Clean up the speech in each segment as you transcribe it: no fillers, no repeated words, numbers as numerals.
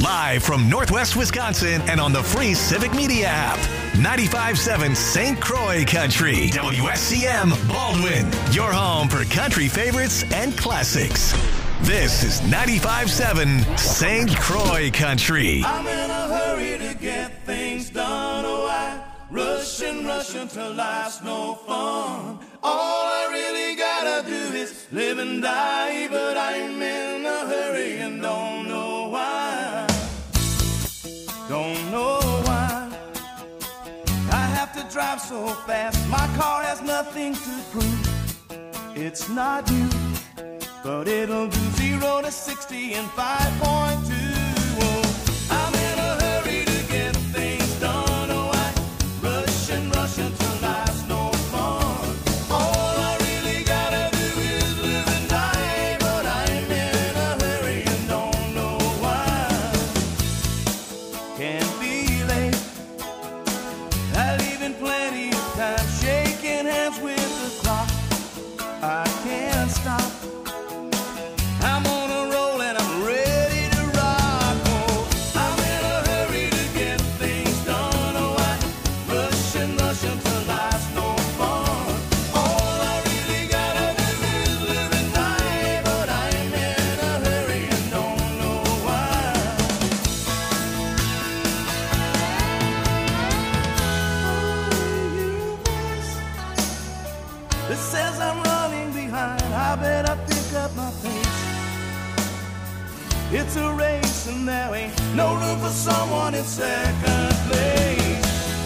Live from Northwest Wisconsin and on the free Civic Media app. 95.7 St. Croix Country. WSCM Baldwin. Your home for country favorites and classics. This is 95.7 St. Croix Country. I'm in a hurry to get things done. Oh, I rush until life's no fun. All I really gotta do is live and die, but I'm in a hurry and don't know why. Don't know why I have to drive so fast. My car has nothing to prove. It's not new, but it'll do 0 to 60 in 5.2. Oh, I'm in a hurry to get things done. Oh, I rush until life's no fun. All I really gotta do is live and die, but I'm in a hurry and don't know why. Can't be late. I leave in plenty of time, shaking hands with the clock. I can't stop. I'm on a roll and I'm ready to rock. Oh, I'm in a hurry to get things done. Oh, I rush until life's no fun. All I really gotta do is live and die, but I'm in a hurry and don't know why. It says I'm running behind. I better pick up my pace. It's a race and there ain't no room for someone in second place.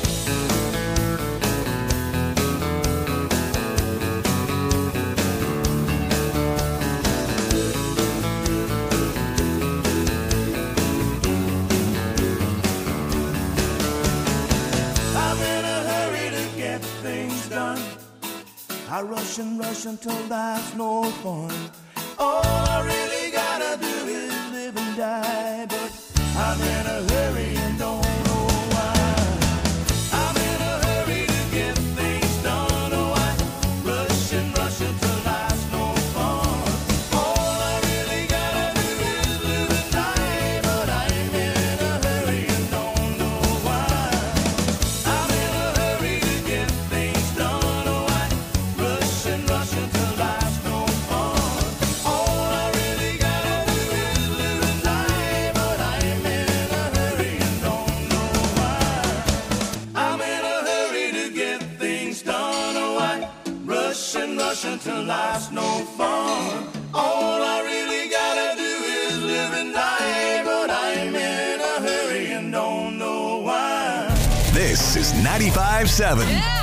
I'm in a hurry to get things done. I rush until life's no fun. All I really gotta do is live and die, but I'm in a hurry and don't know why. I'm in a hurry to get things done. Oh, I rush until life's no fun. All I really gotta do is live and die, but I'm in a hurry and don't know why. I'm in a hurry to get things done. Oh, I rush until life's no fun. All I really gotta do is live and die, but I'm in a hurry and don't know why. I'm in a hurry to get things done. Oh, I rush until life's no fun. All I really gotta do is live and die, but I'm in a hurry and don't know why. This is 95.7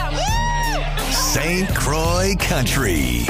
St. Croix Country.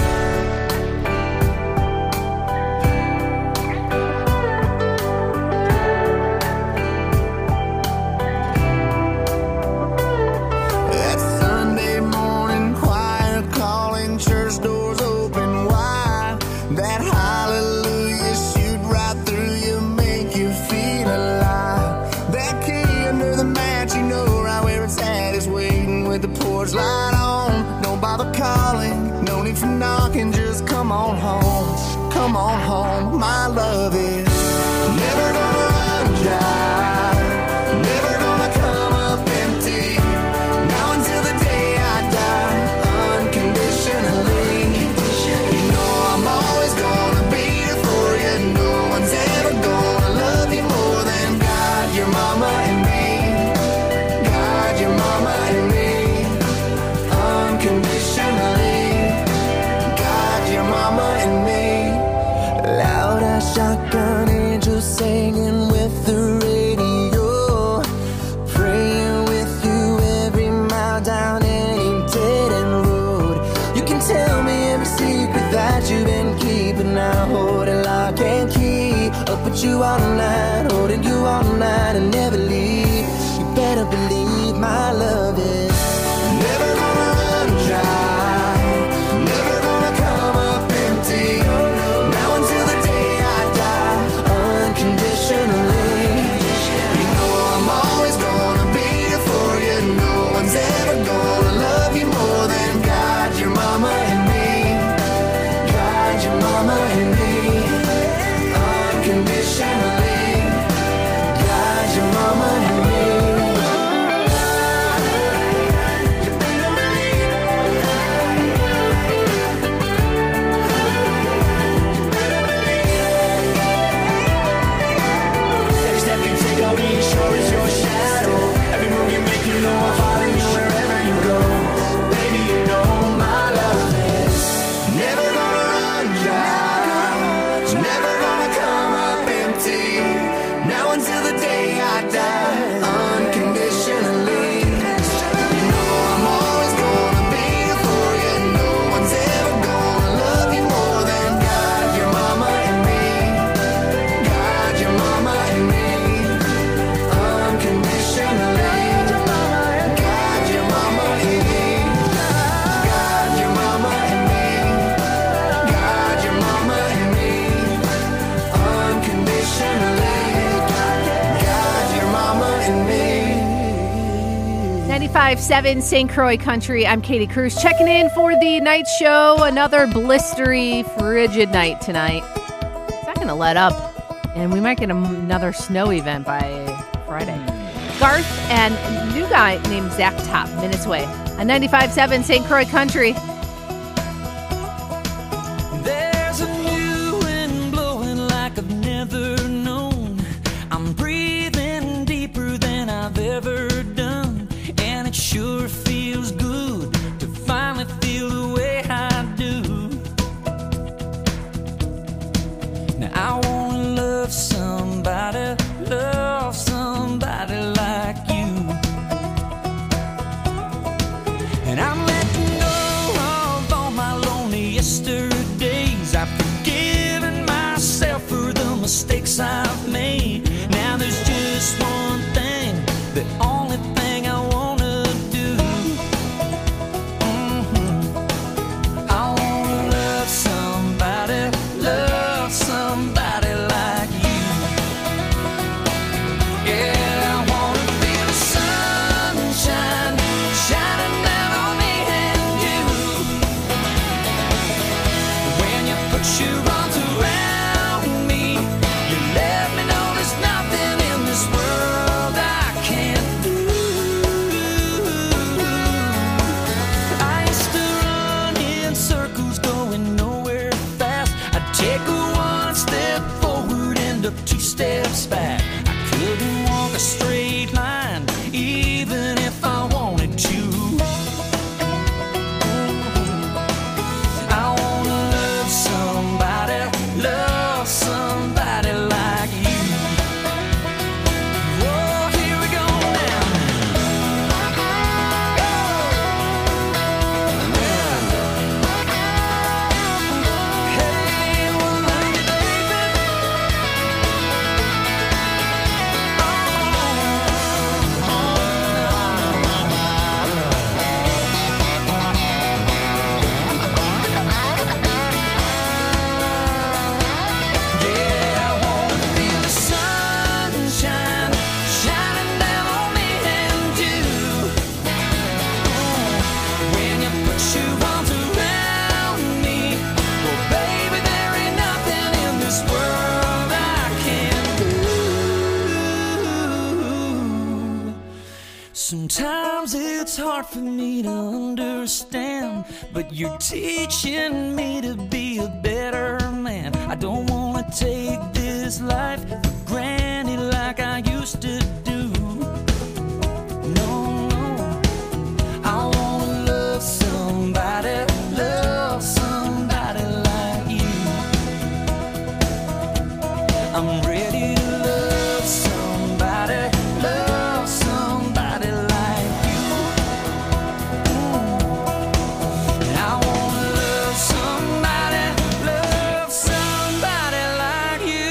That Sunday morning choir calling, church doors open wide. That hallelujah shoot right through you, make you feel alive. That key under the mat, you know right where it's at, is waiting with the porch light on. Don't bother calling, no need for knocking, just come on home. Come on home, my love is never gonna run dry. Never gonna come up empty. Now until the day I die, unconditionally. You know I'm always gonna be here for you. No one's ever gonna love you more than God, your mama and me. God, your mama and me. Unconditionally. God, your mama and me. Loud as shotgun angels singing with the radio, praying with you every mile down any dead end road. You can tell me every secret that you've been keeping. I hold it lock and key, up with you all night, holding you all night and never leave. You better believe my love is never gonna run dry. Never gonna come up empty. Now until the day I die, unconditionally. You know I'm always gonna be here for you. No one's ever gonna love you more than God, your mama and me. God, your mama and me. Unconditionally. 95.7 St. Croix Country. I'm Katie Cruz checking in for the night show. Another blistery, frigid night tonight. It's not going to let up, and we might get another snow event by Friday. Garth and a new guy named Zach Top, minutes away. On 95.7 St. Croix Country. There's a new wind blowing like I've never known. I'm breathing deeper than I've ever done, and it sure feels good to finally feel the way I do. Now I wanna love somebody like you. And I'm letting go of all my lonely yesterdays. I've forgiven myself for the mistakes I've made. Now there's just one thing, the only thing I wanna do. I wanna love somebody like you. Yeah, I wanna feel the sunshine shining down on me and you. When you put your arms around me, you let me know there's nothing in this world I can't do. I used to run in circles going nowhere fast. I'd take one step forward, end up two steps back. I couldn't walk a straight line even if I wanted to. I wanna love somebody like you. Oh, here we go now. Hey, well, love you, baby. Yeah, I wanna feel the sunshine shining down on me and you. When you put your arms around me, well, baby, there ain't nothing in this world I can't do. Sometimes it's hard for me to understand, but you're teaching me to be a better man. I don't wanna take this life for granted like I used to do. No, I wanna love somebody like you. I'm ready to love somebody like you. And I wanna love somebody like you.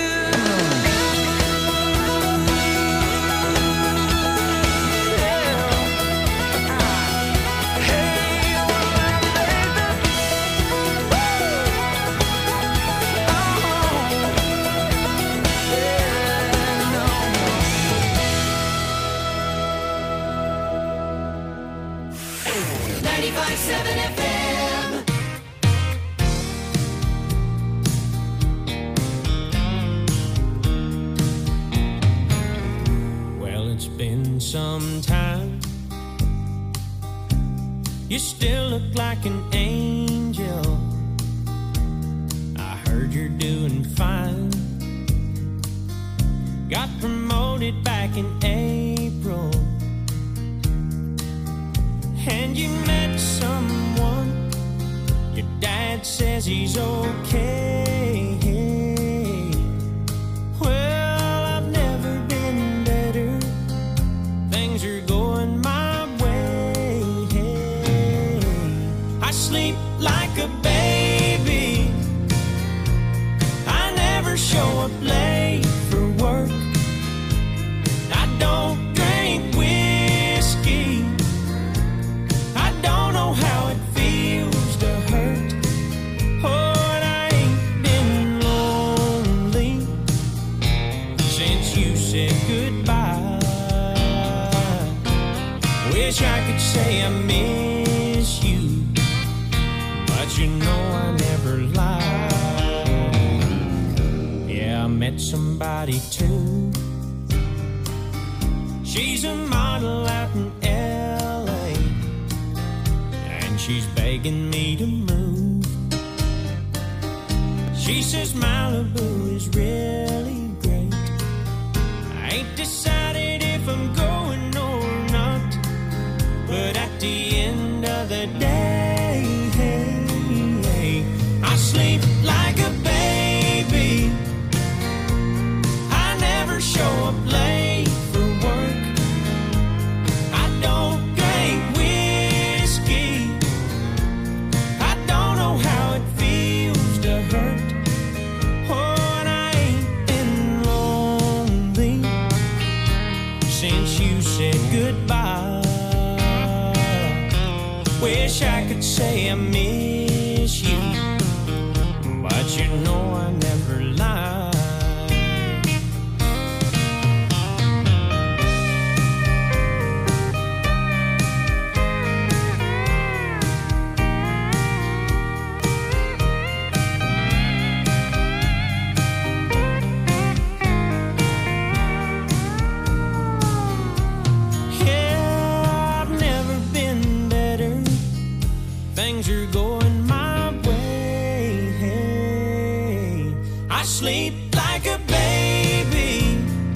Hey, well, baby. Well, it's been some time. You still look like an angel. I heard you're doing fine. Got promoted back in April. And you met someone. Your dad says he's okay. Well, I've never been better. Things are going my way. I sleep like a baby. I never show up late for work. I don't drink whiskey. I don't know how it feels to hurt. Oh, and I ain't been lonely since you said goodbye. Well, Wish I could say I miss you, but you know I never lied. Yeah, I met somebody too. She's a model out in L.A., and she's begging me to move. She says Malibu is really great. I ain't decided if I'm going or not, but at the end of the day, I sleep like a baby. I never show up late for work. I don't drink whiskey. I don't know how it feels to hurt. Oh, and I ain't been lonely since you said goodbye. Wish I could say I miss you, but you know I never lied. Yeah, I've never been better. Things are going my way. I sleep like a baby.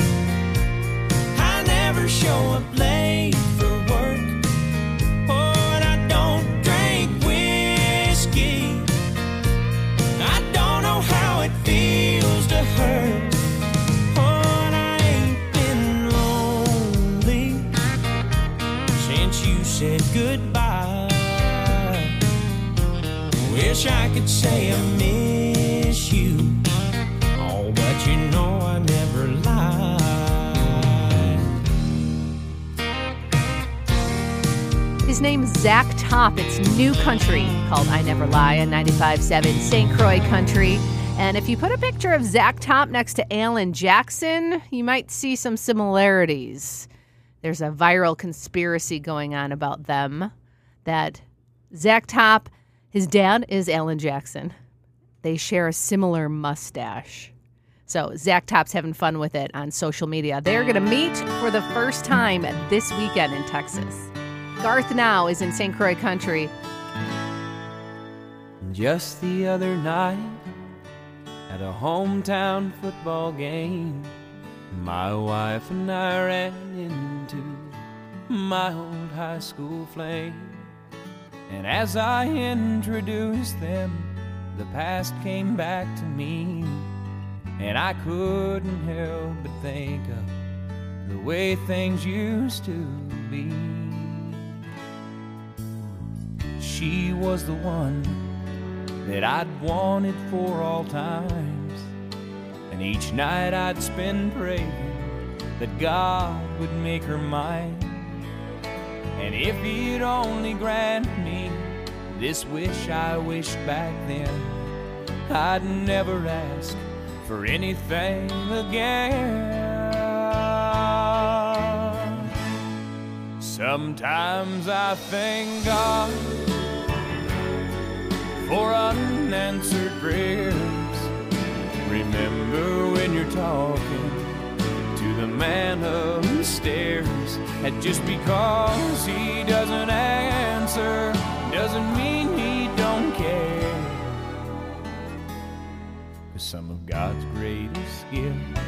I never show up late for work. Oh, and I don't drink whiskey. I don't know how it feels to hurt. Oh, and I ain't been lonely since you said goodbye. Wish I could say I miss you, oh, but you know I never lied. His name's Zach Top. It's new country called I Never Lie on 95.7 St. Croix Country. And if you put a picture of Zach Top next to Alan Jackson, you might see some similarities. There's a viral conspiracy going on about them, that Zach Top, his dad is Alan Jackson. They share a similar mustache. So Zach Top's having fun with it on social media. They're going to meet for the first time this weekend in Texas. Garth Now is in St. Croix Country. Just the other night, at a hometown football game, my wife and I ran into my old high school flame. And as I introduced them, the past came back to me, and I couldn't help but think of the way things used to be. She was the one that I'd wanted for all times, and each night I'd spend praying that God would make her mine. And if he'd only grant me this wish I wished back then, I'd never ask for anything again. Sometimes I thank God for unanswered prayers. Remember when you're talking to the man upstairs, and just because he doesn't answer doesn't mean he don't care. 'Cause some of God's greatest gifts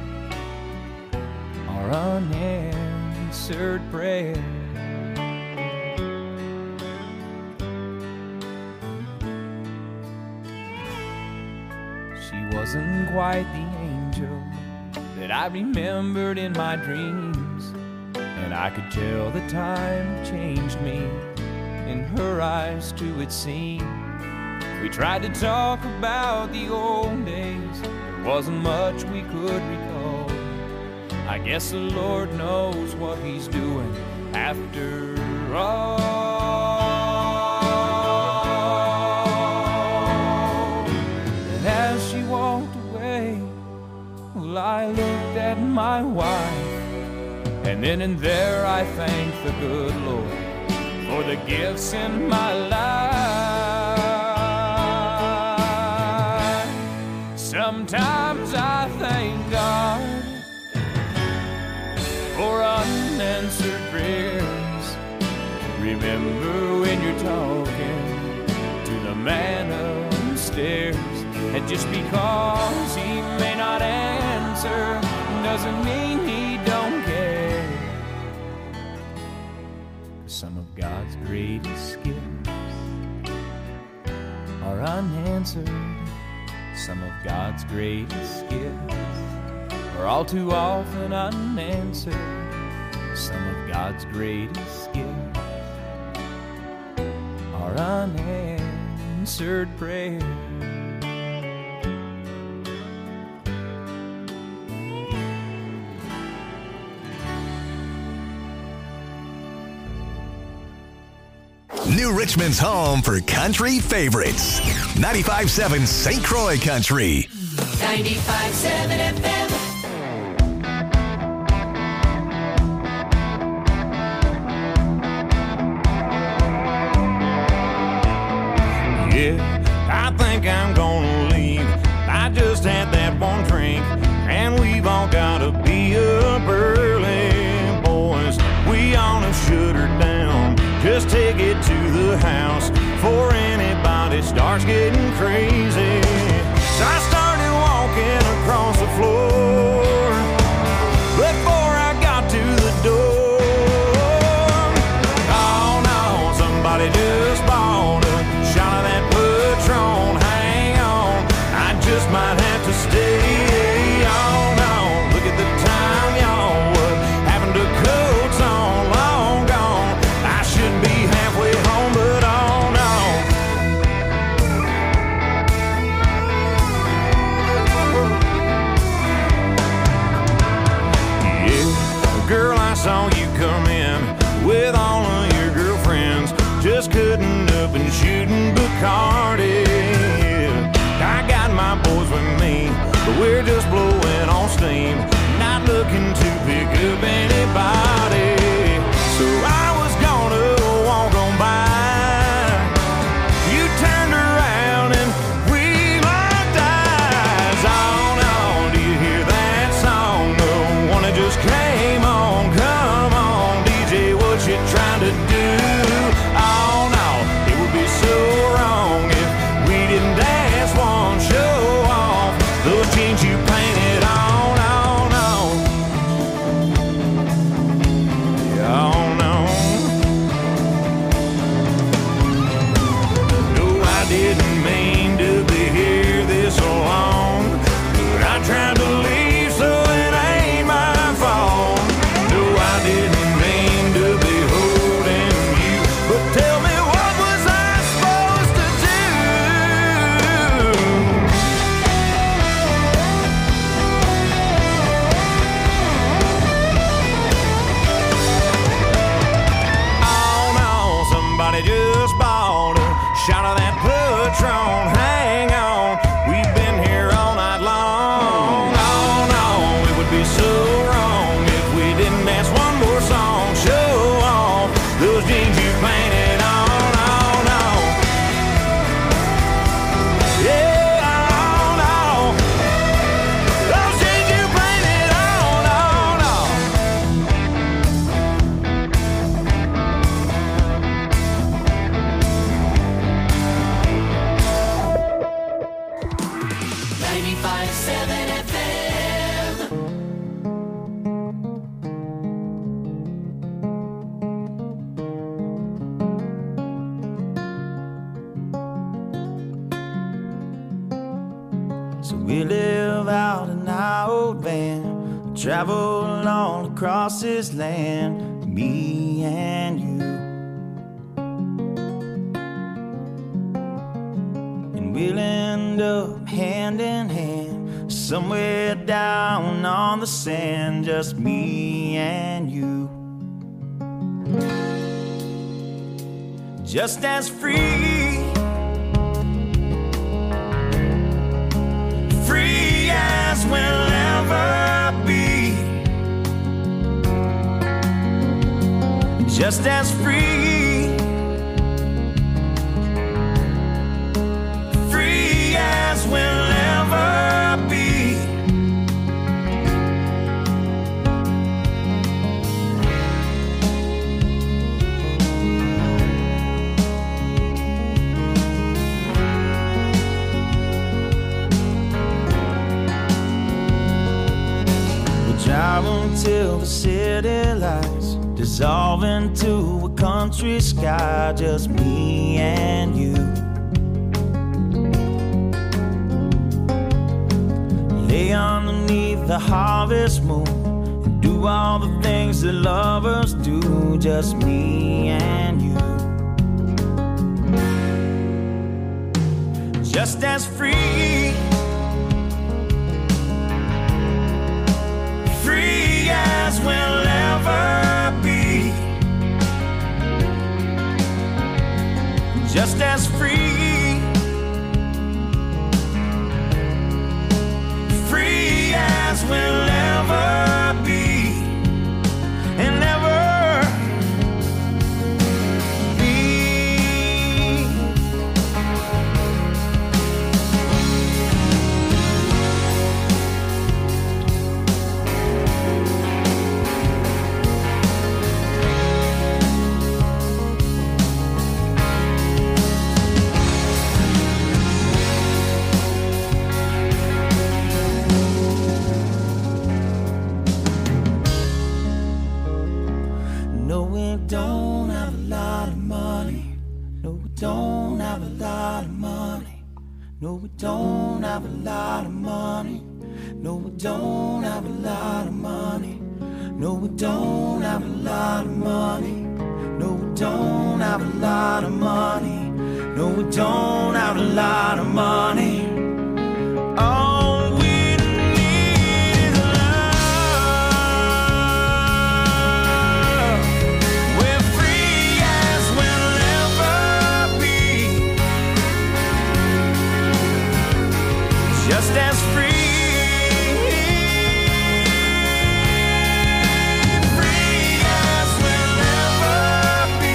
are unanswered prayers. She wasn't quite the angel that I remembered in my dreams, and I could tell the time changed me. In her eyes too it seemed. We tried to talk about the old days, there wasn't much we could recall. I guess the Lord knows what he's doing after all. And as she walked away, well, I looked at my wife And then and there I thank the good Lord for the gifts in my life. Sometimes I thank God for unanswered prayers. Remember when you're talking to the man upstairs, and just because he may not answer doesn't mean he don't care. Some of God's greatest gifts are unanswered. Some of God's greatest gifts are all too often unanswered. Some of God's greatest gifts are unanswered prayers. New Richmond's home for country favorites. 95.7 St. Croix Country. 95.7 FM. Yeah, I think I'm gonna leave. I just had that one drink, and we've all gotta be up early, boys. We ought to shut her down. Just take it to the house before anybody starts getting crazy. So I started walking across the floor before I got to the door. Oh no, somebody just bought a shot of that Patron. Hang on, I just might have to stay. Oh no, look at the time, y'all. What happened to coats on? Long gone. I should be halfway home, but oh no. Yeah, girl, I saw you come in with all of your girlfriends, just cutting up and shooting Bacardi. Yeah, I got my boys with me, but we're just blowing on steam, not looking to pick up anybody. So I was gonna walk on by. You turned around and we locked eyes. Oh no, do you hear that song? The one that just came on. Come on, DJ, what you trying to do? Oh no, it would be so wrong if we didn't dance one, show off those jeans you painted on. Oh no, yeah, oh no. No, I didn't mean to be here this long, but I tried to leave, so it ain't my fault. No, I didn't mean to be holding you, but tell me, what was I supposed to do? Oh no, somebody just bought a shot of that Patron. Hang on, we've been here all night long. Oh no, it would be so wrong if we didn't dance one more song. Show off those jeans you painted on. Oh no, yeah, oh no, those jeans you painted on. Oh no. 95.7 FM. So we live out in our old van, travel all across this land, me and you. And we'll end up hand in hand, somewhere down on the sand, just me and you. Just as free, free as we'll ever be. just as free, free as we'll ever be. We're driving till the city lights dissolve into a country sky, just me and you. Lay underneath the harvest moon and do all the things that lovers do, just me and you. Just as free, free as we'll ever be. Just as free, free as we'll ever be, and ever be. No, we don't have a lot of money. No, we don't have a lot of money. No, we don't have a lot of money. No, we don't have a lot of money. No, we don't have a lot of money. No, we don't have a lot of money. No, we don't have a lot of money. All we need is love. We're free as we'll ever be. Just as free. Free as we'll ever be.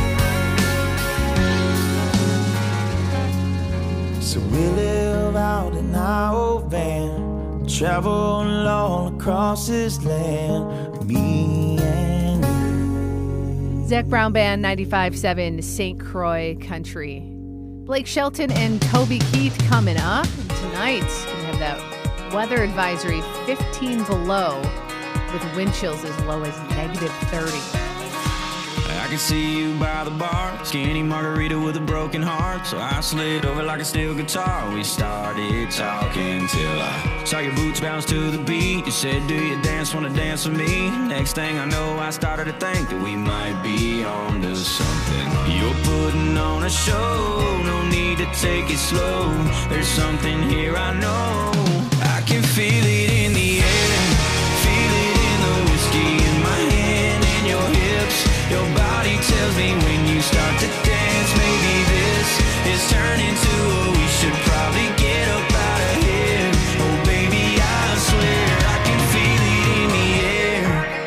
So we live out in our old van, travel all across this land, me and you. Zach Brown Band, 95.7 St. Croix Country. Blake Shelton and Toby Keith coming up. And tonight, we have that weather advisory, 15 below, with wind chills as low as -30. I can see you by the bar, skinny margarita with a broken heart. So I slid over like a steel guitar. We started talking till I saw your boots bounce to the beat. You said, do you wanna dance with me? Next thing I know, I started to think that we might be on to something. You're putting on a show, no need to take it slow. There's something here I know. I can feel it in the air, feel it in the whiskey in my hand and your hips. Your body tells me when you start to dance, maybe this is turning to we should probably get up out of here. Oh baby, I swear I can feel it in the air.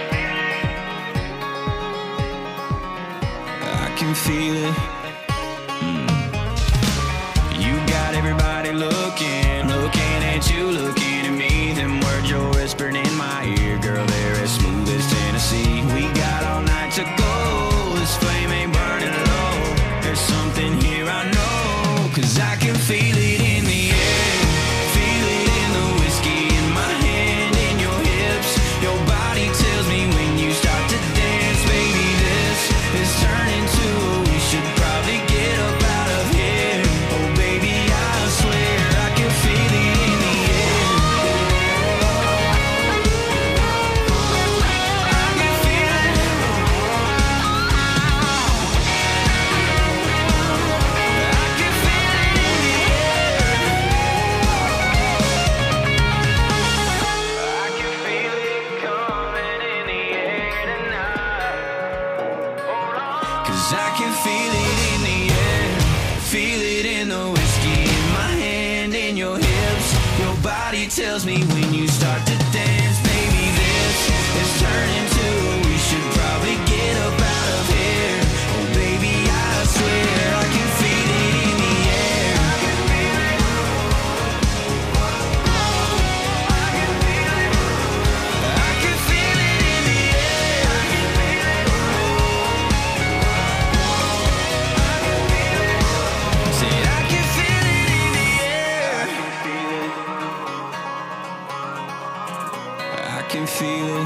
I can feel it. You got everybody looking at you, looking at me. Them words you're whispering in my ear, girl, they're as smooth as Tennessee. We got all night to go, this flame ain't burning low. There's something here I know, 'cause I can feel it in the air, feel it in the whiskey in my hand and your hips. Your body tells me when you start to dance, baby, this is turning to we should probably get up out of here. Oh baby, I swear I can feel it in the air. I can feel it. I can feel it in the air. I can feel it coming in the air tonight. Hold on. 'Cause I can feel it in the air, feel it in the whiskey in my hand and your hips. Your body tells me when you start to dance, baby, this is turning to we should probably get up out of feeling.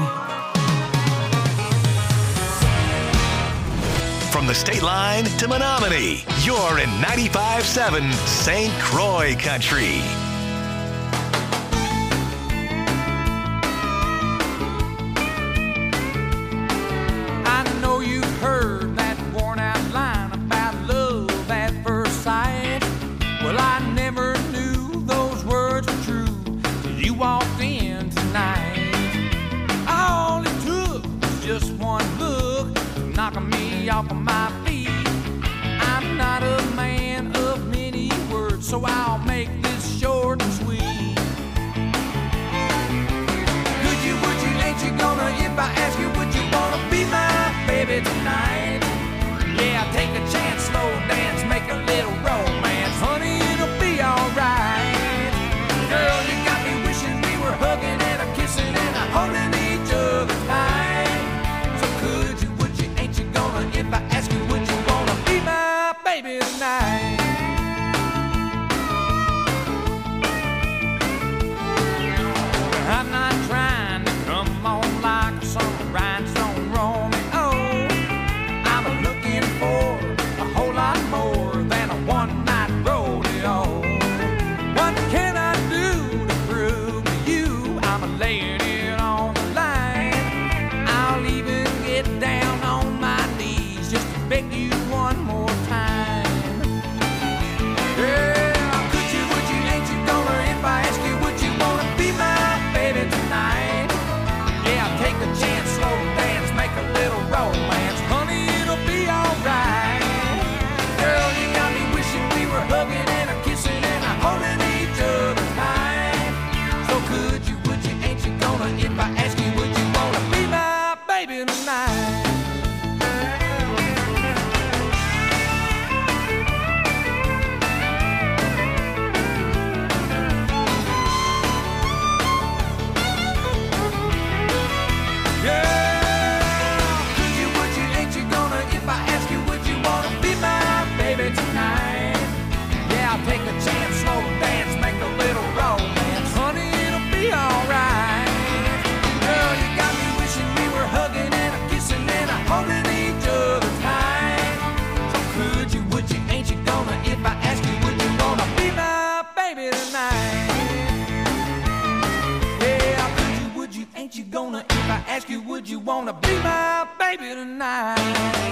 From the state line to Menominee, you're in 95.7 St. Croix Country. I know you've heard that worn out line about love at first sight. Well, I never knew those words were true till you walked in tonight. All it took was just one look, knocking me off of my feet. I'm not a man of many words, so I'll make this short and sweet. Could you, would you, ain't you gonna, if I ask you, would you wanna be my baby tonight? Yeah, take a chance, slow dance, make a little romance. Honey, it'll be alright. Girl, you got me wishing we were hugging and a kissing and a holding each other tight. So could you, would you, ain't you gonna, if I ask you, would you wanna be my baby tonight? I'm not trying to come on like some rhinestone Romeo. I'm looking for a whole lot more than a one-night rodeo. What can I do to prove to you I'm laying it on the line? I'll even get down on my knees just to beg you one more time. Yeah, could you, would you, ain't you gonna, if I ask you, would you wanna be my baby tonight? Yeah, take a chance, slow dance, make a little romance. Honey, it'll be alright. Girl, you got me wishing we were hugging and a kissing and a holding each other tight. So could you, would you, ain't you gonna, if I ask you, would you wanna be my baby tonight? Take a chance, slow dance, make a little romance. Honey, it'll be alright. Girl, you got me wishing we were hugging and a kissing and a holding each other tight. So could you, would you, ain't you gonna, if I ask you, would you wanna be my baby tonight? Yeah, could you, would you, ain't you gonna, if I ask you, would you wanna be my baby tonight?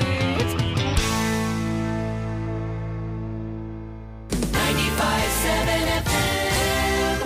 95.7 FM.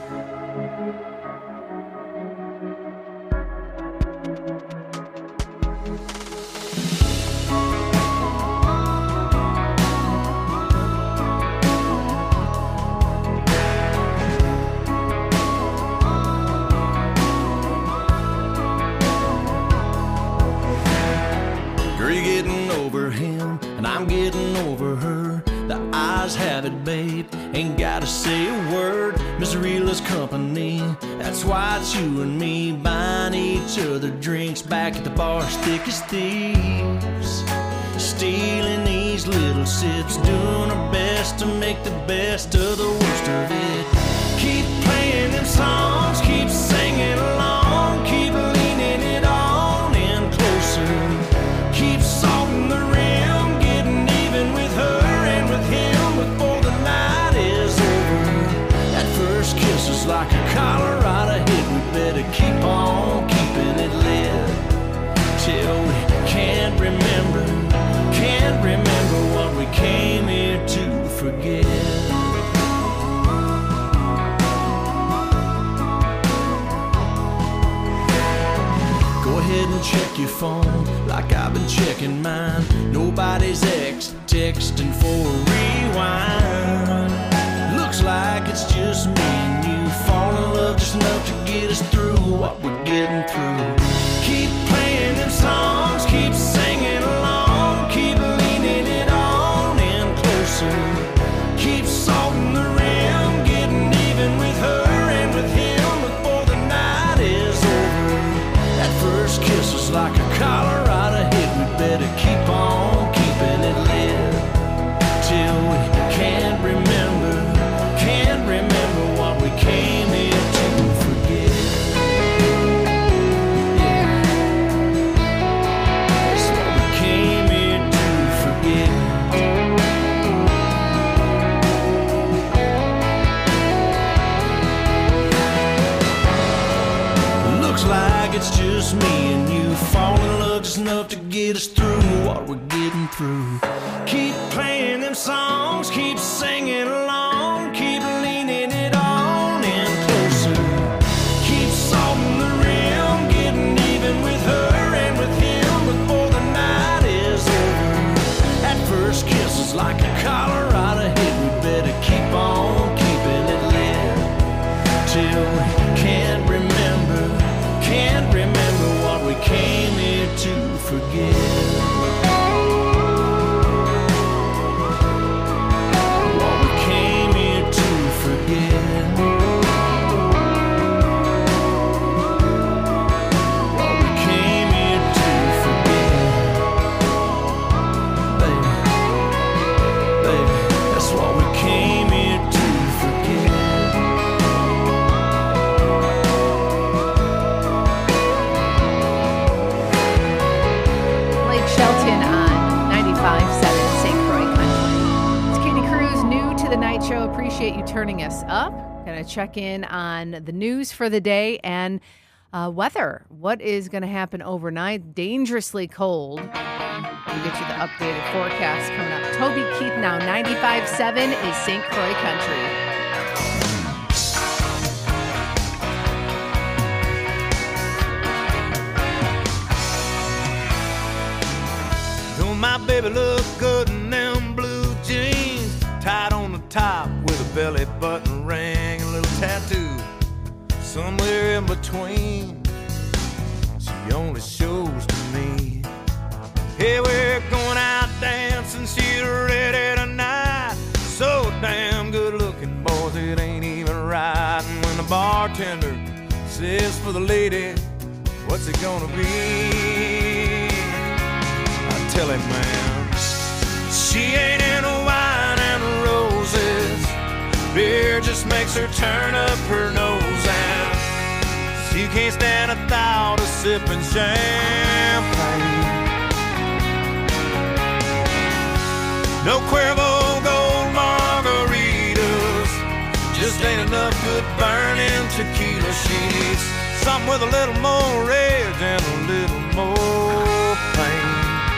Girl, you're getting over him, and I'm getting over her. The eyes have it, babe, ain't gotta say a word. Misery loves company, that's why it's you and me buying each other drinks back at the bar, thick as thieves. Stealing these little sips, doing our best to make the best of the worst of it. Keep playing them songs, keep singing along, keep leaning it on in closer. Keep salting the rim, getting even with her and with him before the night is over. That first kiss was like a Colorado hit. We better keep on keeping it lit till we can't remember what we came here to forget. Go ahead and check your phone like I've been checking mine. Nobody's texting for a rewind. Looks like it's just me and you. Fall in love just enough to get us through what we're getting through. Keep playing them songs, keep singing along, keep leaning it on in closer. Keep salting the rim, getting even with her and with him before the night is over. That first kiss was like a Colorado hit. We better keep on keeping it lit till we can't remember what we came here to forget. it's just me and you. Fall in love just enough to get us through what we're getting through. Keep playing them songs, keep singing along, keep leaning it on in closer. Keep salting the rim, getting even with her and with him before the night is over. That first kiss is like a Colorado hit. We better keep on keeping it lit till we can't remember what we came here to forget. What we came here to forget. What we came here to forget. Baby, baby, that's what we came here to forget. Blake Shelton on 95.7 St. Croix Country. It's Katie Cruz, new to the night show. Appreciate you turning us up. Gonna check in on the news for the day and weather. What is going to happen overnight? Dangerously cold. We'll get you the updated forecast coming up. Toby Keith now, 95.7 is St. Croix Country. Don't my baby look good in them blue jeans? Tied on the top with a belly button ring, a little tattoo somewhere in between. She only shows to me. Hey, we're going out dancing, she's ready tonight. So damn good looking, boys, it ain't even right. And when the bartender says for the lady, what's it gonna be? I tell him, man, she ain't into wine and roses. Beer just makes her turn up her nose, and she can't stand a thought of sipping champagne. No Cuervo Gold margaritas, just ain't enough good burning tequila. She needs something with a little more rage and a little more pain.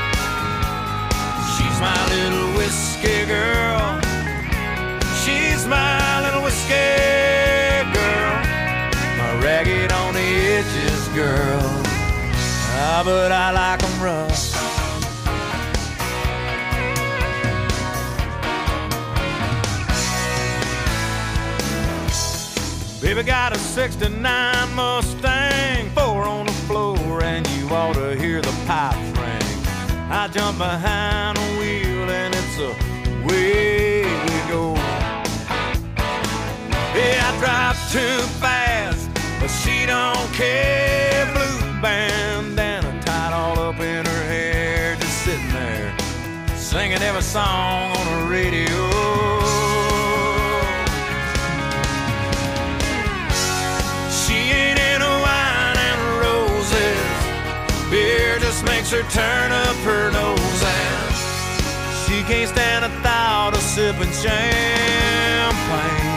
She's my little whiskey girl. She's my little whiskey girl. My ragged on the edges girl. Ah, but I like 'em rough. Baby got a 69 Mustang, 4 on the floor, and you ought to hear the pipes ring. I jump behind the wheel and it's away we go. Yeah, I drive too fast, but she don't care. Blue bandana tied all up in her hair, just sitting there, singing every song on the radio. She ain't into wine and roses. Beer just makes her turn up her nose, and she can't stand a thought of sipping champagne.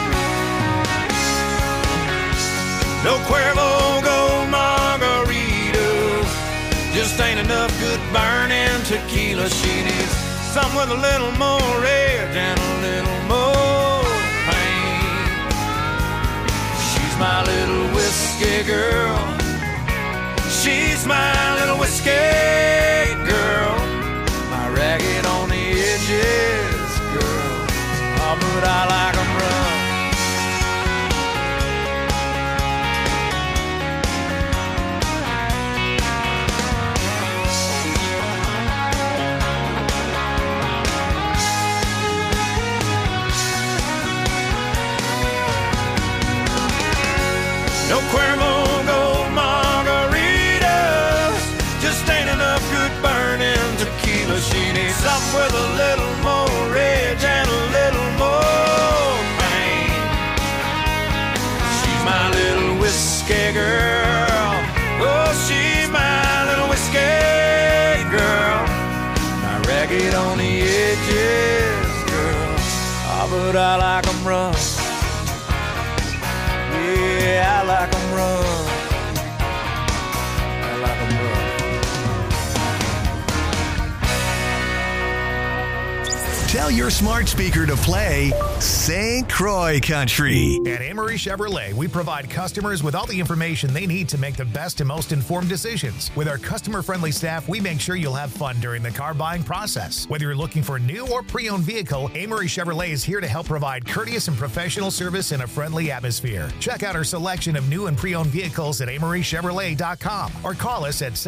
No Cuervo Gold margaritas, just ain't enough good burning tequila. She needs something with a little more rage and a little more pain. She's my little whiskey girl. She's my little whiskey girl. My ragged on the edges girl. Oh, but I like 'em rough. No Cuervo Gold margaritas, just ain't enough good burning tequila. She needs something with a little more rage and a little more pain. She's my little whiskey girl. Oh, she's my little whiskey girl. My ragged on the edges girl. Oh, but I like 'em rough. Yeah, I like 'em rough. Tell your smart speaker to play St. Croix Country. At Amory Chevrolet, we provide customers with all the information they need to make the best and most informed decisions. With our customer-friendly staff, we make sure you'll have fun during the car buying process. Whether you're looking for a new or pre-owned vehicle, Amory Chevrolet is here to help provide courteous and professional service in a friendly atmosphere. Check out our selection of new and pre-owned vehicles at AmoryChevrolet.com or call us at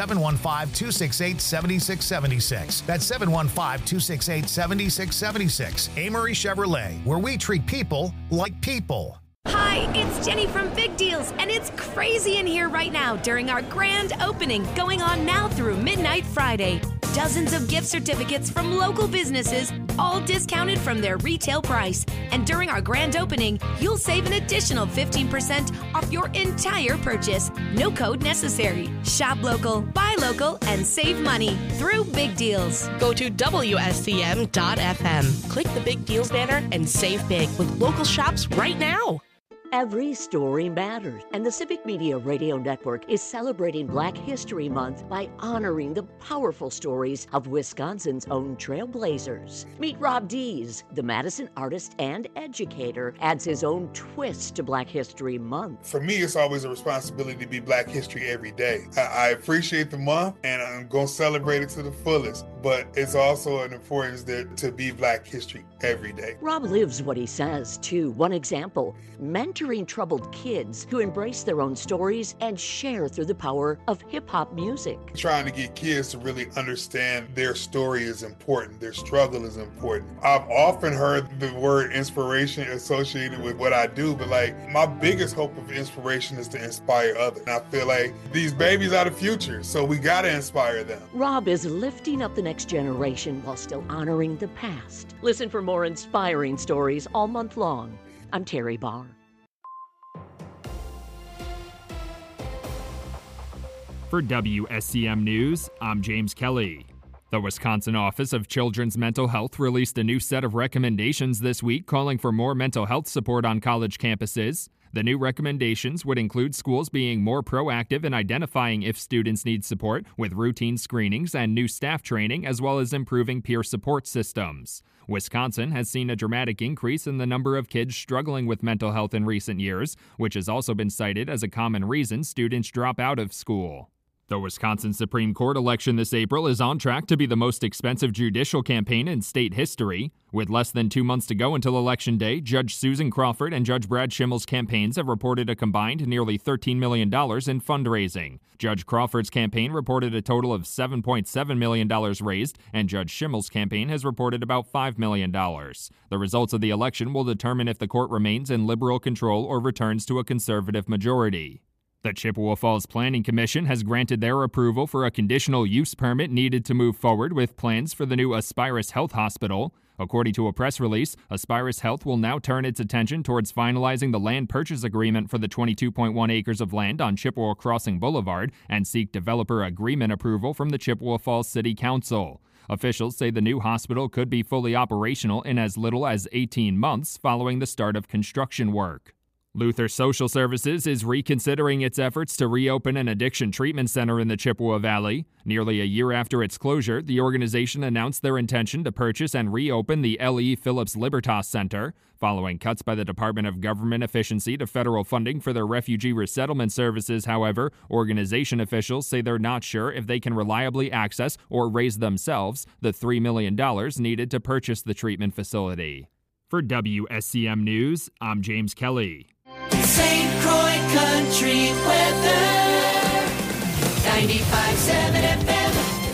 715-268-7676. That's 715-268-7676. Amory Chevrolet, where we treat people like people. Hi, it's Jenny from Big Deals, and it's crazy in here right now during our grand opening going on now through midnight Friday. Dozens of gift certificates from local businesses, all discounted from their retail price. And during our grand opening, you'll save an additional 15% off your entire purchase. No code necessary. Shop local, buy local, and save money through Big Deals. Go to WSCM.FM. Click the Big Deals banner and save big with local shops right now. Every story matters, and the Civic Media Radio Network is celebrating Black History Month by honoring the powerful stories of Wisconsin's own trailblazers. Meet Rob Dees, the Madison artist and educator, adds his own twist to Black History Month. For me, it's always a responsibility to be Black History every day. I appreciate the month, and I'm going to celebrate it to the fullest, but it's also an importance to be Black History every day. Rob lives what he says, too. One example, mentoring troubled kids who embrace their own stories and share through the power of hip-hop music. Trying to get kids to really understand their story is important, their struggle is important. I've often heard the word inspiration associated with what I do, but my biggest hope of inspiration is to inspire others. And I feel like these babies are the future, so we gotta inspire them. Rob is lifting up the next generation while still honoring the past. Listen for more inspiring stories all month long. I'm Terry Barr. For WSCM News, I'm James Kelly. The Wisconsin Office of Children's Mental Health released a new set of recommendations this week calling for more mental health support on college campuses. The new recommendations would include schools being more proactive in identifying if students need support with routine screenings and new staff training, as well as improving peer support systems. Wisconsin has seen a dramatic increase in the number of kids struggling with mental health in recent years, which has also been cited as a common reason students drop out of school. The Wisconsin Supreme Court election this April is on track to be the most expensive judicial campaign in state history. With less than 2 months to go until Election Day, Judge Susan Crawford and Judge Brad Schimmel's campaigns have reported a combined nearly $13 million in fundraising. Judge Crawford's campaign reported a total of $7.7 million raised, and Judge Schimmel's campaign has reported about $5 million. The results of the election will determine if the court remains in liberal control or returns to a conservative majority. The Chippewa Falls Planning Commission has granted their approval for a conditional use permit needed to move forward with plans for the new Aspirus Health Hospital. According to a press release, Aspirus Health will now turn its attention towards finalizing the land purchase agreement for the 22.1 acres of land on Chippewa Crossing Boulevard and seek developer agreement approval from the Chippewa Falls City Council. Officials say the new hospital could be fully operational in as little as 18 months following the start of construction work. Luther Social Services is reconsidering its efforts to reopen an addiction treatment center in the Chippewa Valley. Nearly a year after its closure, the organization announced their intention to purchase and reopen the L.E. Phillips Libertas Center. Following cuts by the Department of Government Efficiency to federal funding for their refugee resettlement services, however, organization officials say they're not sure if they can reliably access or raise themselves the $3 million needed to purchase the treatment facility. For WSCM News, I'm James Kelly. St. Croix Country weather, 95.7 FM.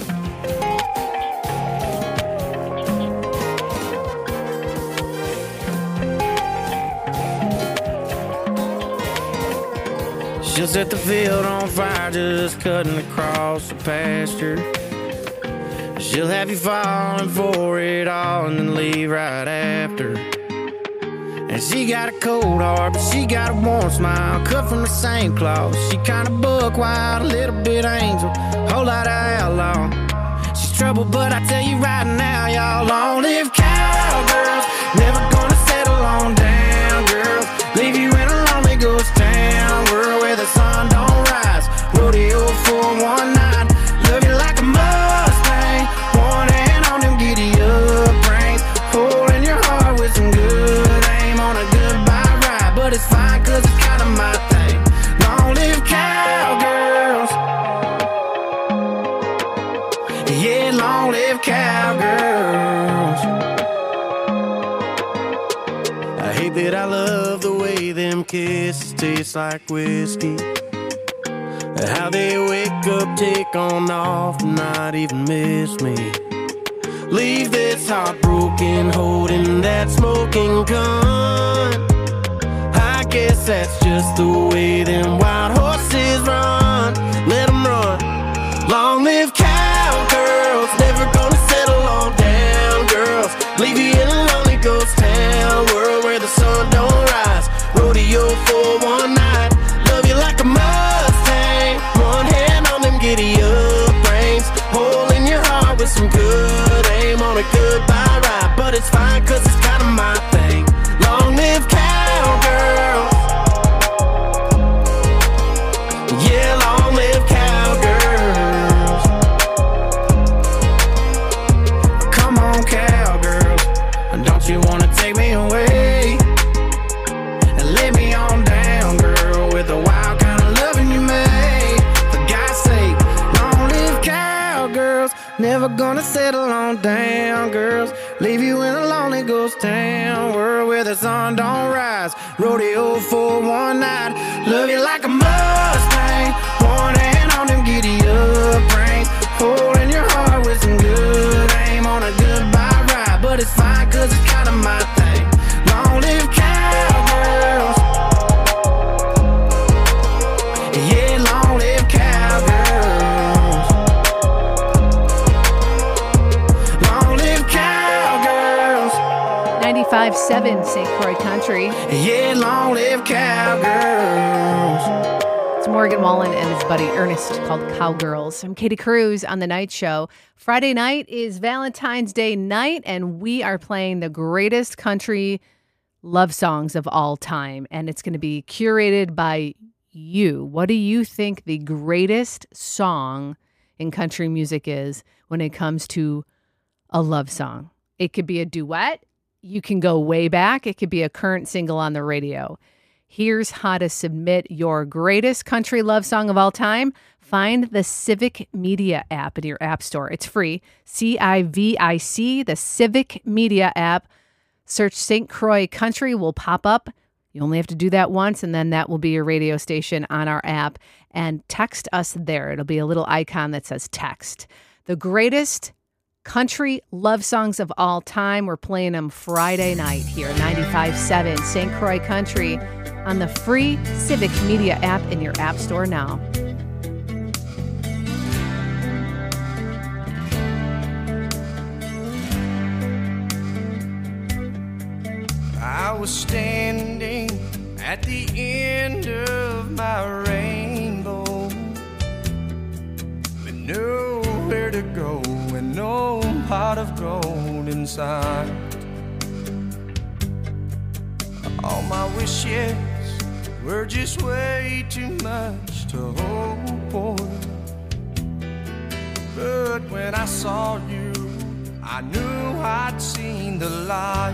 She'll set the field on fire just cutting across the pasture. She'll have you falling for it all and then leave right after. And she got a cold heart, but she got a warm smile, cut from the same cloth. She kinda buck wild, a little bit angel, whole lot of outlaw. She's trouble, but I tell you right now, y'all, long-lived cowgirls, never gonna settle on down, girls. Leave you in a lonely ghost town, world where the sun don't rise. Rodeo 419, love you like a Mustang, one hand on them giddy up reins. Oh, long-lived cowgirls. I hate that I love the way them kisses taste like whiskey. How they wake up, take on off, not even miss me. Leave this heartbroken, holding that smoking gun. I guess that's just the way them wild horses run. Let them run. Long live cowgirls, never gonna settle on down girls. Leave you in a lonely ghost town, world where the sun don't rise. Rodeo for one night, love you like a Mustang. One hand on them giddy up reins, hole in your heart with some good aim on a goodbye ride. But it's fine cause it's kinda my thing. Long live cowgirls. Yeah, long live cowgirls. Come on, cowgirls. Don't you wanna take me away and lay me on down, girl, with the wild kind of loving you made? For God's sake, long live cowgirls. Never gonna settle on down, girls. Leave you in a lonely ghost town, world where the sun don't rise. Rodeo for one night, love you like a Mustang. One hand on them giddy up reins, holding your heart with some good aim on a goodbye ride. But it's fine cause it's kinda my thing. Long live cowgirls. Yeah, long live cowgirls. Long live cowgirls. 95.7 St. Croix Country. Yeah, long live cowgirls. It's Morgan Wallen and his buddy Ernest called Cowgirls. I'm Katie Cruz on The Night Show. Friday night is Valentine's Day night, and we are playing the greatest country love songs of all time. And it's going to be curated by you. What do you think the greatest song in country music is when it comes to a love song? It could be a duet. You can go way back. It could be a current single on the radio. Here's how to submit your greatest country love song of all time. Find the Civic Media app in your app store. It's free. CIVIC, the Civic Media app. Search St. Croix Country will pop up. You only have to do that once, and then that will be your radio station on our app. And text us there. It'll be a little icon that says text. The greatest country love songs of all time. We're playing them Friday night here at 95.7 St. Croix Country on the free Civic Media app in your app store now. I was standing at the end of my rainbow with nowhere to go and no pot of gold inside. All my wishes were just way too much to hope for. But when I saw you, I knew I'd seen the light.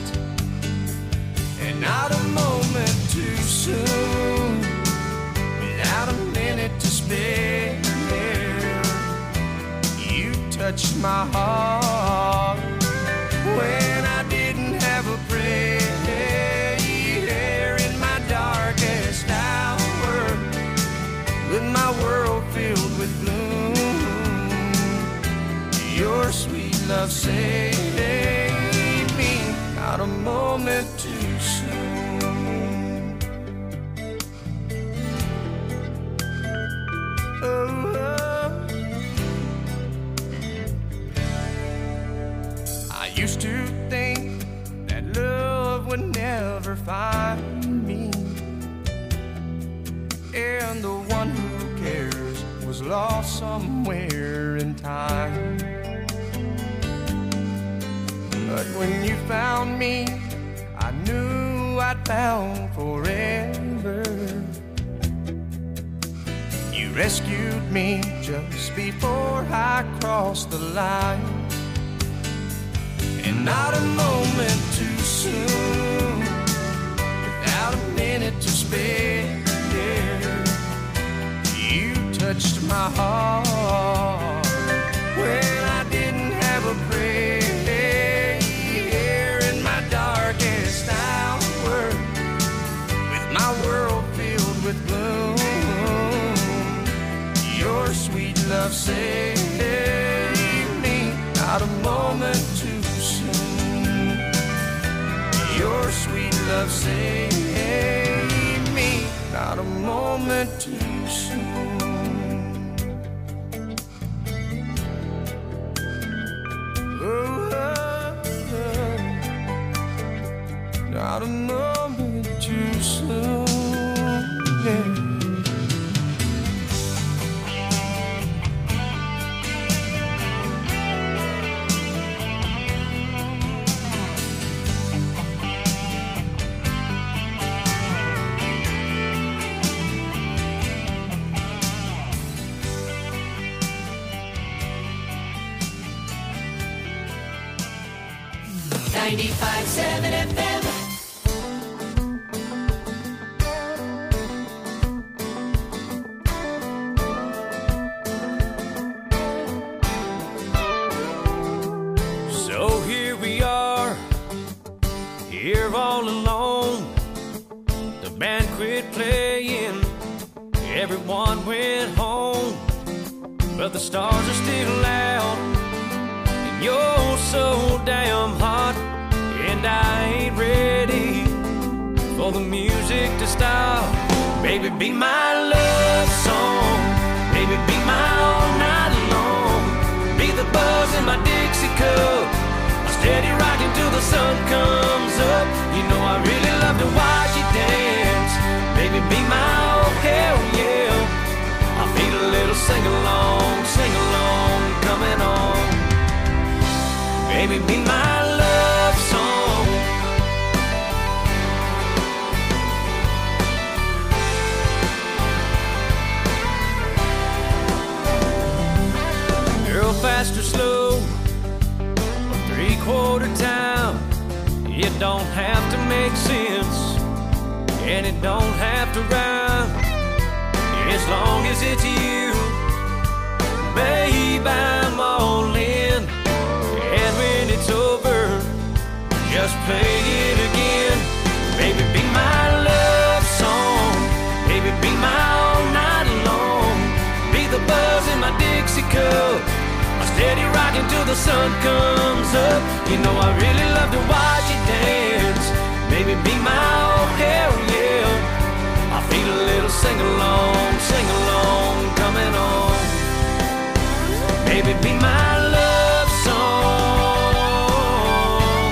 And not a moment too soon, without a minute to spare, you touched my heart when I didn't have a prayer. In my darkest hour, with my world filled with gloom, your sweet love saved me. Not a moment too soon. Oh, I used to think that love would never find me, and the one who cares was lost somewhere in time. But when you found me, I knew I'd found forever. You rescued me just before I crossed the line. And not a moment too soon, without a minute to spare, you touched my heart when I didn't have sweet love saved me, not a moment too soon. Your sweet love saved me, not a moment too soon. Not a moment too soon, yeah. FM. So here we are, here all alone. The band quit playing, everyone went home, but the stars are still out, and you're so damn hot. And I ain't ready for the music to stop. Baby, be my love song. Baby, be my all night long. Be the buzz in my Dixie cup. I'm steady rocking till the sun comes up. You know I really love to watch you dance. Baby, be my oh hell yeah. I feel a little sing-along coming on. Baby, be my love song. Girl, fast or slow, or three-quarter time, it don't have to make sense, and it don't have to rhyme, as long as it's you. Babe, I'm all in, and when it's over, just play it again. Baby, be my love song. Baby, be my all night long. Be the buzz in my Dixie cup. I'm steady rocking till the sun comes up. You know I really love to watch you dance. Baby, be my oh hell yeah. I feel a little sing-along coming on. Baby, be my love song.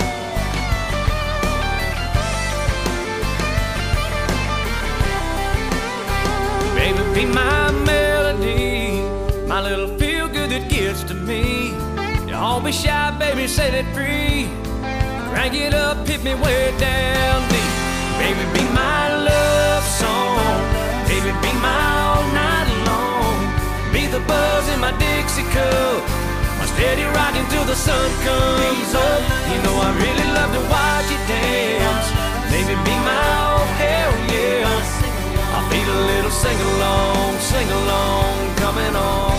Baby, be my melody, my little feel-good that gets to me. Don't be shy, baby, set it free. Crank it up, hit me way down deep. Baby, be my love song. Baby, be my all night long. Be the buzz in my Dixie cup. I'm steady rocking till the sun comes up. You know I really love to watch you dance. Baby, be my oh hell yeah. I feel a little sing-along coming on.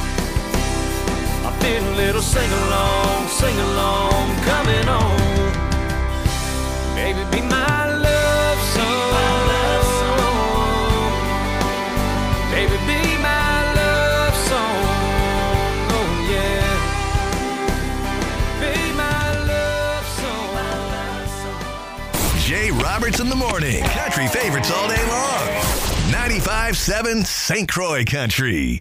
I feel a little sing-along coming on. Baby, be my love song. Baby, be my love song. Oh yeah. Be my love song. Jay Roberts in the morning. Country favorites all day long. 95.7 St. Croix Country.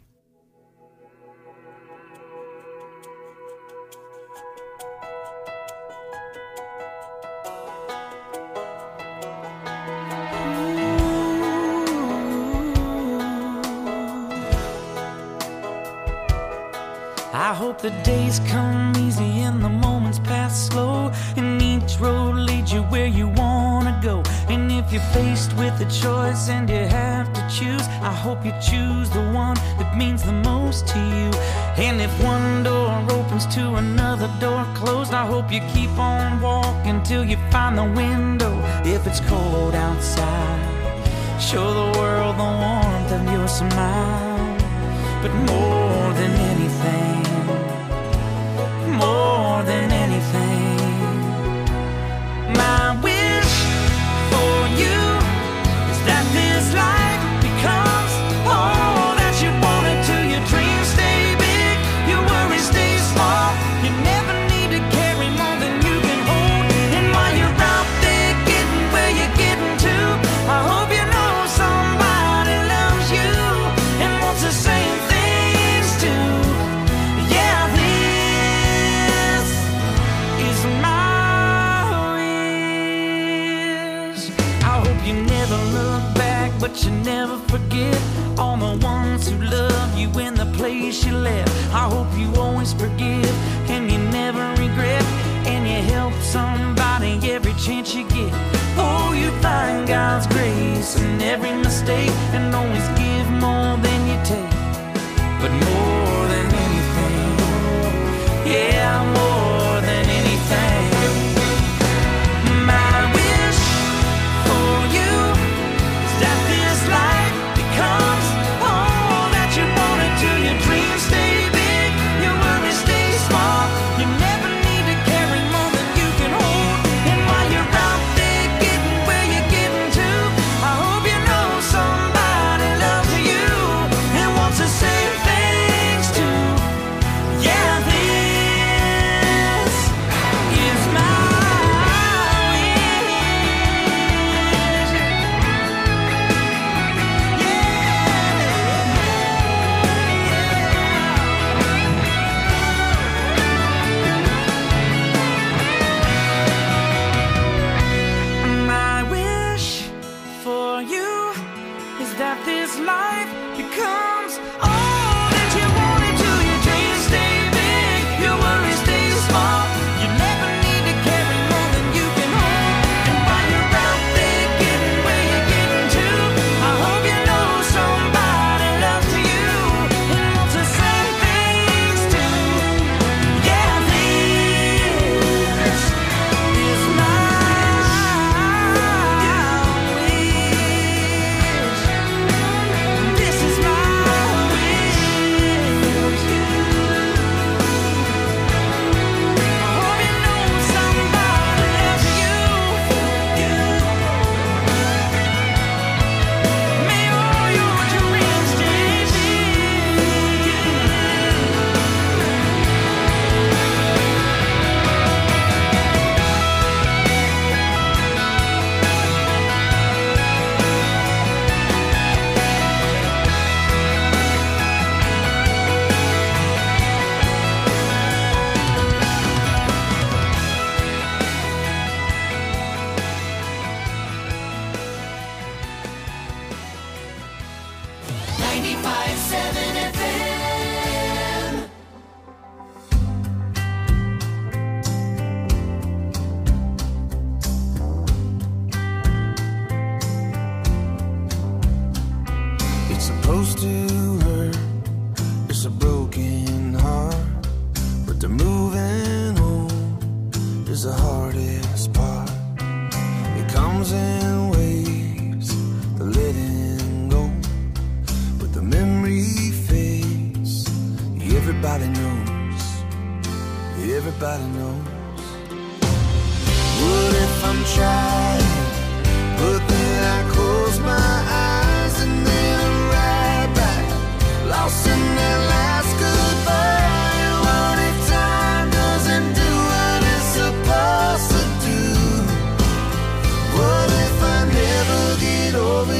I hope the days come easy and the moments pass slow, and each road leads you where you wanna go. And if you're faced with a choice and you have to choose, I hope you choose the one that means the most to you. And if one door opens to another door closed, I hope you keep on walking till you find the window. If it's cold outside, show the world the warmth of your smile. But more than anything, more than anything, my wish for you is that this life becomes all that you want it to that you never forget all the ones who love you in the place you left. I hope you always forgive and you never regret, and you help somebody every chance you get. Oh, you find God's grace in every mistake and always give more than you take. But more than anything, yeah, more than anything, my wish for you is that this life becomes all that you wanted to. Your dreams stay big, your worries stay small. You never need to carry more than you can hold. And while you're out there getting where you're getting to, I hope you know somebody loves you and wants to say thanks to. Yeah, this is my my wish for you is that this life becomes all that you wanted to. Your dreams stay big, your worries stay small. You never need to carry more than you can hold. And while you're out there getting where you're getting to, I hope you know somebody loves you and wants to say thanks to. Yeah, this is my wish. This is my wish. I hope you know somebody loves you. May all your dreams stay big. It's supposed to hurt, it's a broken heart, but the moving on is the hardest part. It comes in waves, the letting go, but the memory fades. Everybody knows, everybody knows. What if I'm trying, but then I close my eyes and then I'm right back, lost in that last goodbye. What if time doesn't do what it's supposed to do? What if I never get over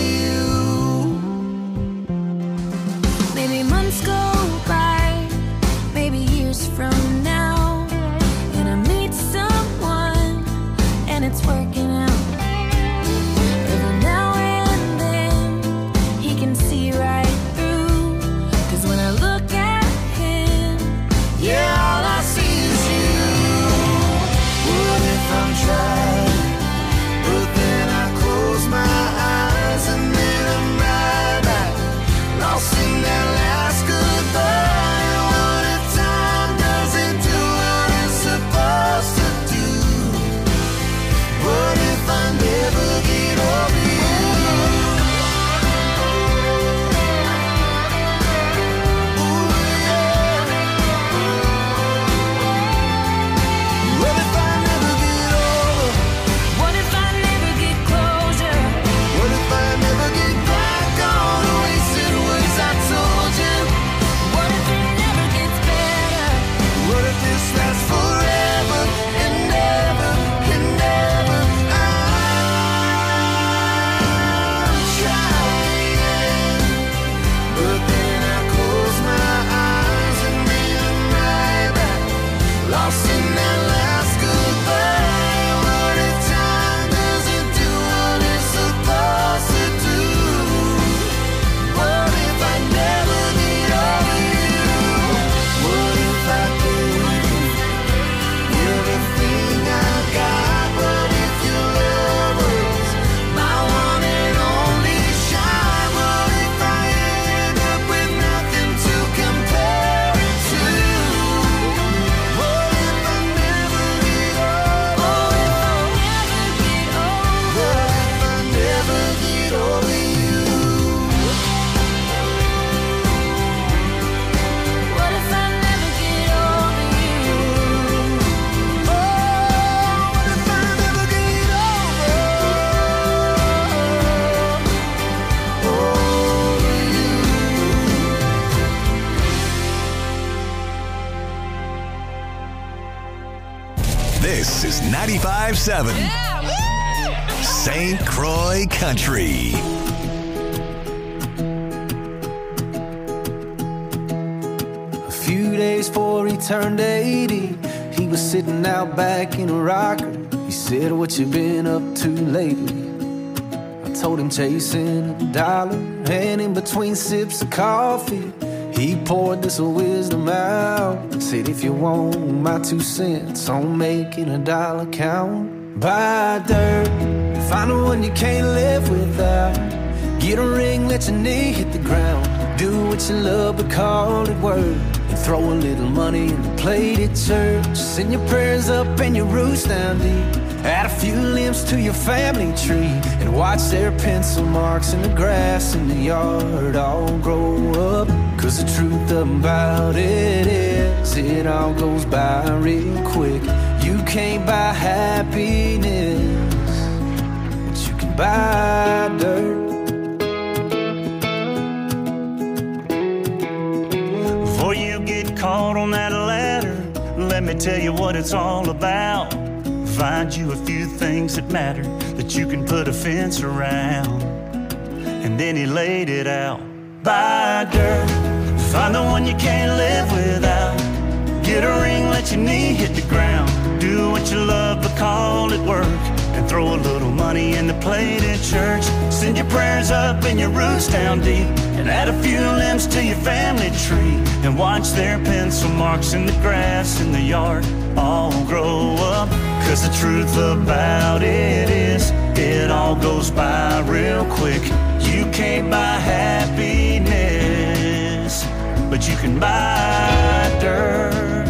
you? Maybe months go by, maybe years from now, and I meet someone and it's working out. Every now and then he can see right through, 'cause when I look at him, Yeah, all I see is you. What if I'm trying, but then I close my eyes and then I'm right back, lost in that last good This is 95.7 St. Croix Country. A few days before he turned 80, he was sitting out back in a rocker. He said, "What you been up to lately?" I told him chasing a dollar, and in between sips of coffee, he poured this wisdom out. Said, "If you want my 2 cents on making a dollar count, buy dirt, find the one you can't live without. Get a ring, let your knee hit the ground. Do what you love, but call it work. And throw a little money in the plate at church. Send your prayers up and your roots down deep. Add a few limbs to your family tree. And watch their pencil marks in the grass in the yard all grow up. Cause the truth about it is, it all goes by real quick. You can't buy happiness, but you can buy dirt." Before you get caught on that ladder, let me tell you what it's all about. Find you a few things that matter that you can put a fence around. And then he laid it out. Buy dirt, find the one you can't live without. Get a ring, let your knee hit the ground. Do what you love, but call it work. And throw a little money in the plate at church. Send your prayers up and your roots down deep. And add a few limbs to your family tree. And watch their pencil marks in the grass in the yard all grow up. Cause the truth about it is, it all goes by real quick. You can't buy happiness, but you can buy dirt.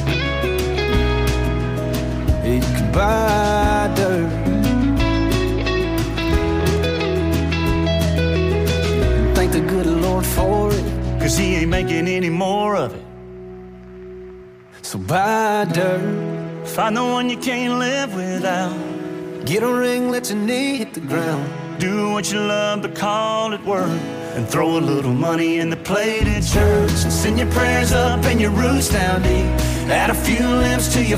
You can buy dirt. Thank the good Lord for it, cause he ain't making any more of it. So buy dirt, find the one you can't live without. Get a ring, let your knee hit the ground. Do what you love, but call it work. And throw a little money in the plate at church. And send your prayers up and your roots down deep. Add a few limbs to your